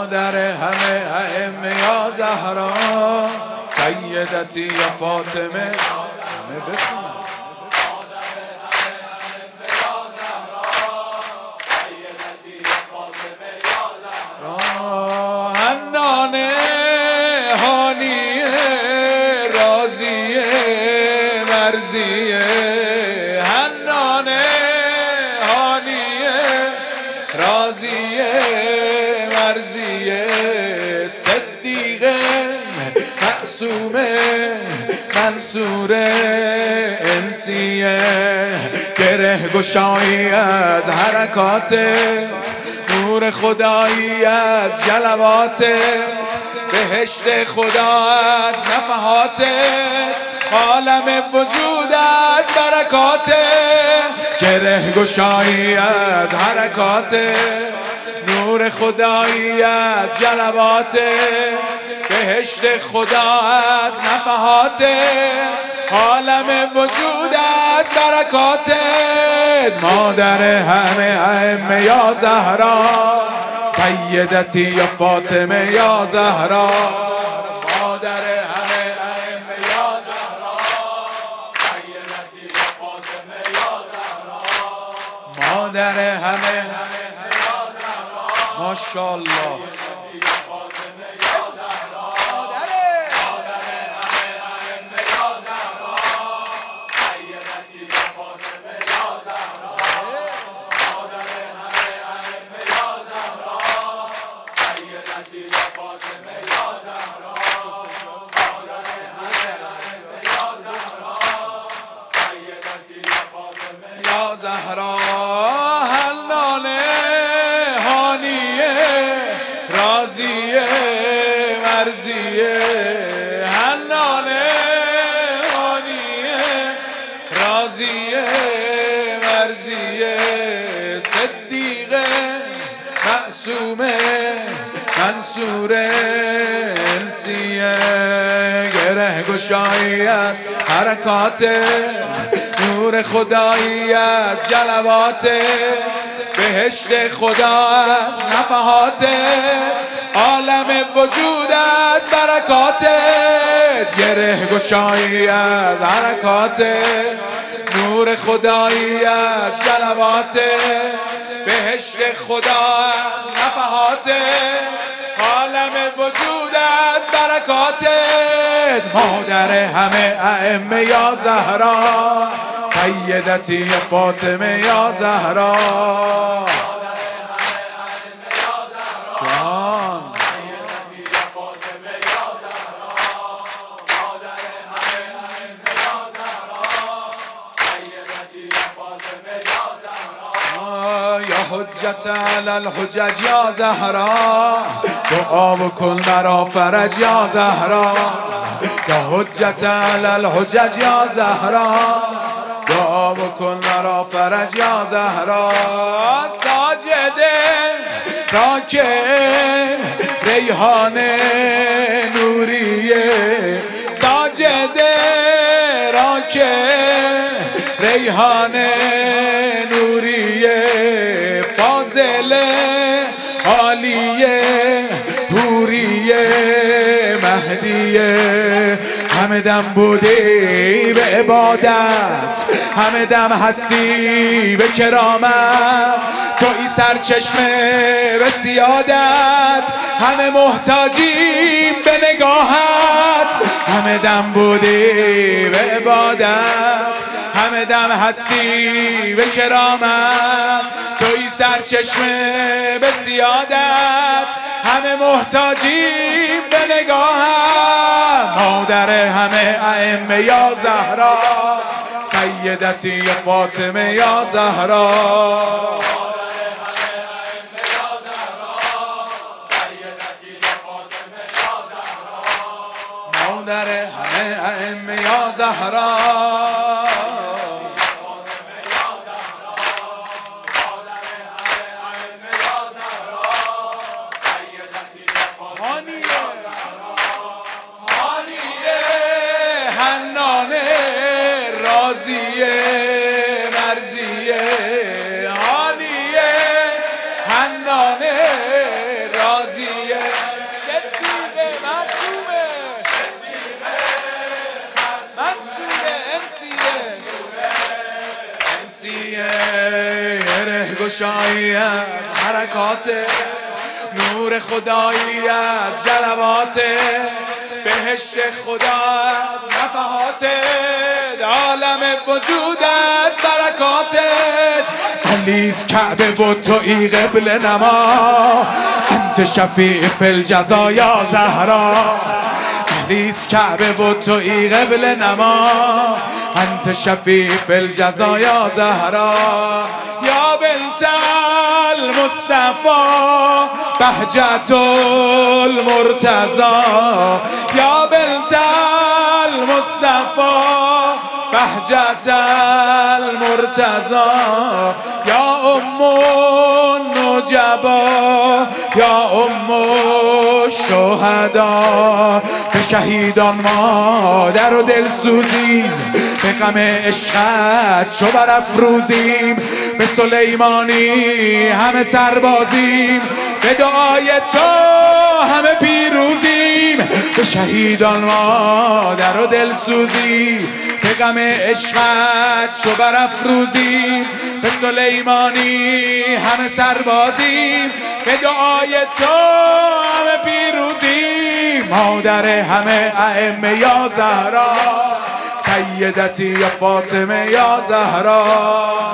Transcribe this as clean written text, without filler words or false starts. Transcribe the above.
مادر همه ائمه یا زهرا، سیدتی یا فاطمه. همه بخونن. حنانه هانیه رازیه مرزیه، حنانه هانیه رازیه مرزیه، صدیقه معصومه منصوره انسیه، گره گشایی از حرکاتت، نور خدایی از جلواتت، بهشت خدا از نفحاتت، عالم وجود از برکاتت، گره گشایی از حرکاتت، نور خدایی از جلواتت، بهشت خدا از نفحاتت، عالم وجود از برکاتت، مادر همه ائمه یا زهرا، سیدتی یا فاطمه یا زهرا، مادر همه ائمه یا زهرا، سیدتی یا فاطمه یا زهرا، مادر همه یا زهرا، ماشاءالله. زهرا حنانه هانیه رازیه مرزیه، حنانه هانیه رازیه مرزیه، صدیقه معصومه منصوره انسیه، گره گشایی از حرکاتت، نور خدایی از جلواتت، بهشت خدا از نفحاتت، عالم وجود از برکاتت، گره گشایی از حرکاتت، نور خدایی از جلواتت، بهشت خدا از نفحاتت، عالم وجود از برکاتت، مادر همه ائمه یا زهرا، سیدتی یا فاطمه یا زهرا، جان سیدتی یا فاطمه یا زهرا، مادر همه ائمه یا زهرا، سیدتی یا فاطمه یا زهرا، یا حجت علی الحجج یا زهرا، دعا بکن مرا فرج یا زهرا، یا حجت علی الحجج یا زهرا، دعا بکن مرا فرج یا زهرا، ساجده راکع ریحان نوریه، ساجده راکع ریحان نوریه، فاضل عالیه حوریه مهدیه، همه دم بودی به عبادت، همه دم هستی به کرامت، توی سرچشمه به سیادت، همه محتاجیم به نگاهت، همه دم بودی به عبادت، همه دم هستی به کرامت، توی سرچشمه به سیادت، همه محتاجیم به نگاهت، مادر همه ائمه یا زهرا، سیدتی یا فاطمه یا زهرا، مادر همه ائمه یا زهرا، حنانه رازیه مرزیه، هانیه حنانه رازیه ره گشایی از حرکات، نور خدایی از جلوات، بهشت خدا از نفحات، عالم وجود از برکات. علیست کعبه و تویی قبل نما، انت شفیع فی الجزا یا زهرا. علیست کعبه و تویی قبل نما، انت شفیع فی الجزا یا زهرا. یا بنت المصطفى بهجت المرتضى، یا بنت المصطفى بهجت المرتضى. یا ام النجبا یا ام الشهدا. به شهیدان مادر و دل سوزیم، به غم عشقت چو برافروزیم. به سلیمانی همه سربازیم، به دعای تو همه پیروزیم. به شهیدان مادر و دل سوزیم، به غم عشقت چو برافروزیم. به سلیمانی همه سربازیم، به دعای تو همه پیروزیم. مادر همه ائمه یا زهرا، سیدتی یا فاطمه یا زهرا.